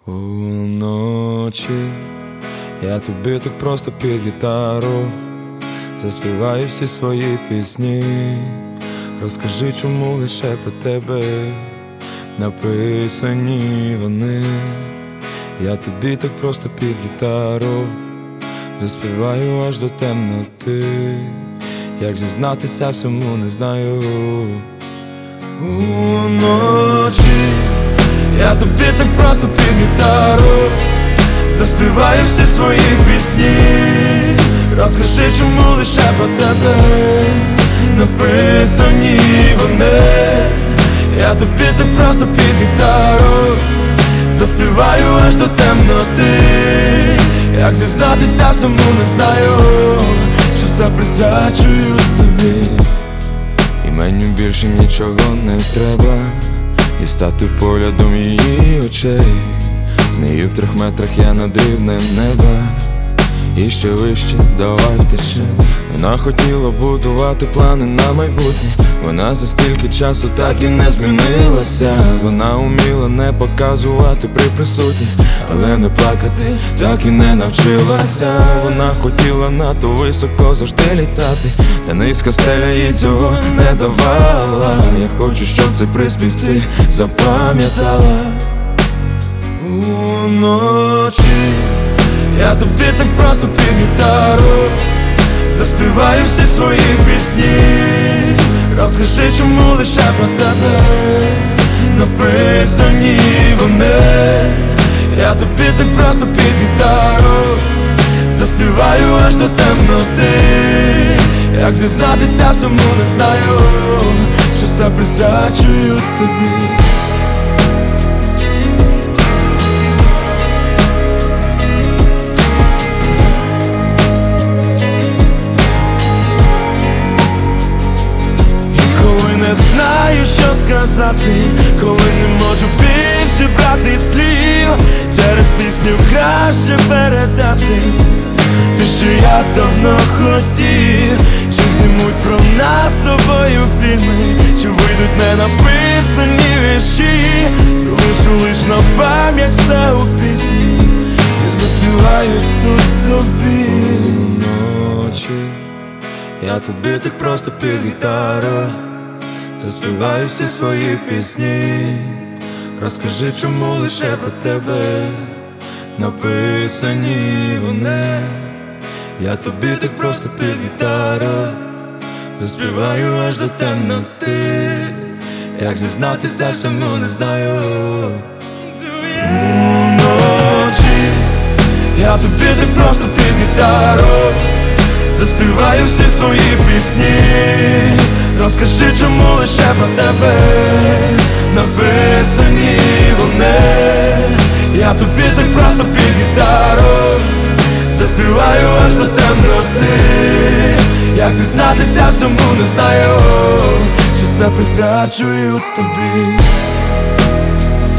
Уночі я тобі так просто під гітару заспіваю всі свої пісні. Розкажи, чому лише про тебе написані вони. Я тобі так просто під гітару заспіваю аж до темноти. Як зізнатися всьому не знаю. Уночі я тобі так просто під гітару заспіваю всі свої пісні. Розкажи, чому лише про тебе написані вони. Я тобі так просто під гітару заспіваю аж до темноти. Як зізнатися всьому не знаю, що все присвячую тобі. І мені більше нічого не треба, і стати поглядом її очей. З нею в 3 метрах я над рівнем неба, і ще вище, давай втече. Вона хотіла будувати плани на майбутнє. Вона за стільки часу так і не змінилася. Вона уміла не показувати при присутніх, але не плакати так і не навчилася. Вона хотіла надто високо завжди літати, та низька стеля їй цього не давала. Я хочу, щоб цей приспів ти запам'ятала. Уночі я тобі так просто під гітару заспіваю всі свої пісні. Розкажи, чому лише про тебе написані вони. Я тобі так просто під гітару заспіваю аж до темноти. Як зізнатися всьому не знаю, що все присвячую тобі. Не знаю, що сказати, коли не можу більше брати слів. Через пісню краще передати те, що я давно хотів. Що знімуть про нас з тобою фільми, що вийдуть не написані вірші. Залишу лиш на пам'ять все у пісні і заспіваю тут тобі. Вночі я тобі так просто під гітару заспіваю всі свої пісні. Розкажи, чому лише про тебе написані вони. Я тобі так просто під гітару заспіваю аж до темноти. Як зізнатися всьому не знаю. Уночі я тобі так просто під гітару заспіваю всі свої пісні. Розкажи, чому лише про тебе написані вони. Я тобі так просто під гітару заспіваю аж до темноти. Як зізнатися всьому не знаю, що все присвячую тобі.